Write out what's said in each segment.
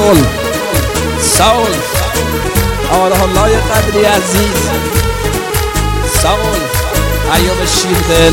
ساول آره الله قدری عزیز ساول ایوب شیردل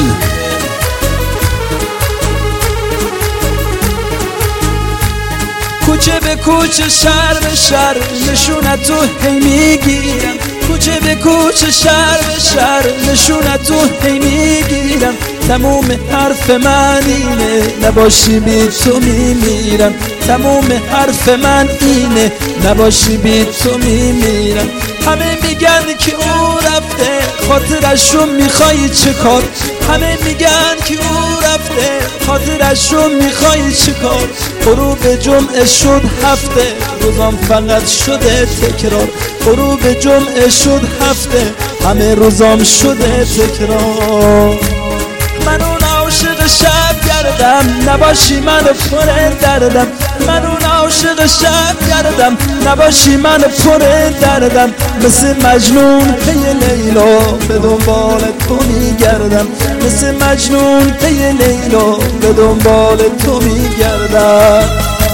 کوچه به کوچه شهر به شهر نشونت تو هی میگیرم کوچه به کوچه شهر به شهر نشونت تو هی میگیرم تموم حرف من اینه نباشی بی تو میمیرم تموم حرف من اینه نباشی بی تو میمیرم همه میگن که او رفته خاطرشو میخوای چه کار همه میگن که او رفته خاطرشو میخوای چه کار غروب جمعه شد هفته روزام فقط شده تکرار غروب جمعه شد هفته همه روزام شده تکرار من اون عاشق شب گردم نباشی من پر دردم من اون عاشق شب گردم نباشی من پر دردم مثل مجنون پی لیلا به دنبال تو میگردم مثل مجنون پی لیلا به دنبال تو میگردم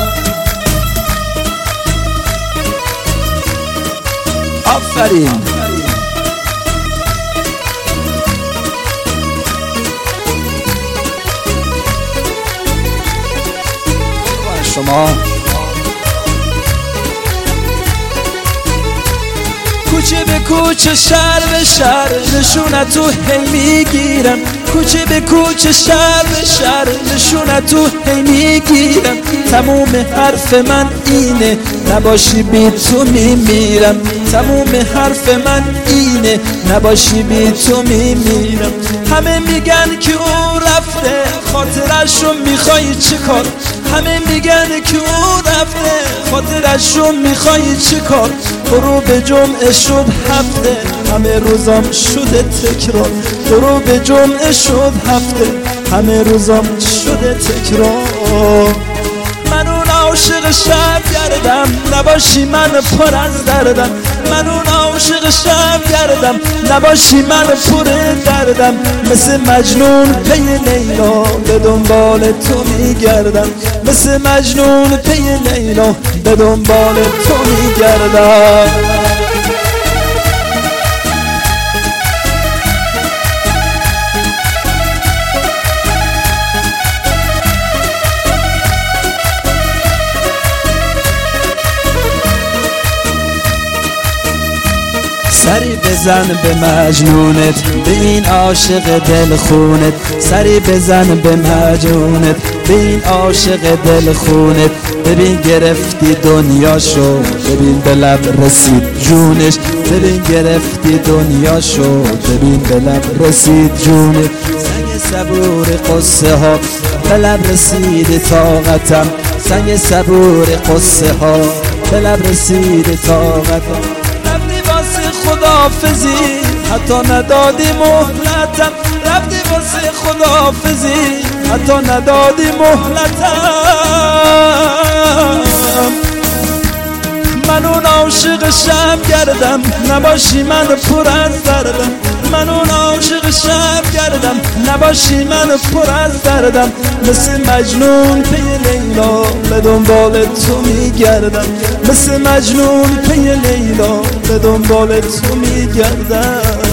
آفرین شما کوچه به کوچه شهر به شهر نشونت تو هی میگیرم کوچه به کوچه شهر به شهر نشونت تو هی میگیرم تموم حرف من اینه نباشی بی تو میمیرم تموم حرف من اینه نباشی بی تو میمیرم همه میگن که او رفته خاطرشو میخوای چه کار همه میگن که او رفته خاطرشو میخوای چه کار غروب جمعه شد هفته همه روزام شده تکرار غروب جمعه شد هفته همه روزام شده تکرار من اون عاشق شب گردم نباشی من پر از دردم من اون عاشق شب گردم نباشی من پر دردم مثل مجنون پی لیلا به دنبال تو میگردم مثل مجنون پی لیلا به دنبال تو میگردم سری بزن به مجنونت به این عاشق دلخونت سری بزن به مجنونت به این عاشق دلخونت ببین گرفتی دنیاشو ببین به لب رسید جونش ببین گرفتی دنیاشو ببین به لب رسید جونش سنگ صبور قصه ها به لب رسید طاقتم سنگ صبور قصه ها به لب رسید طاقتم خداحافظی حتی ندادی مهلتم رفتی واسه خداحافظی حتی ندادی مهلتم من اون عاشق شب گردم نباشی من پر از دردم من اون عاشق شب گردم نباشی من پر از دردم مثل مجنون پی لیلا به دنبال تو میگردم مثل مجنون پی لیلا به دنبال تو میگردم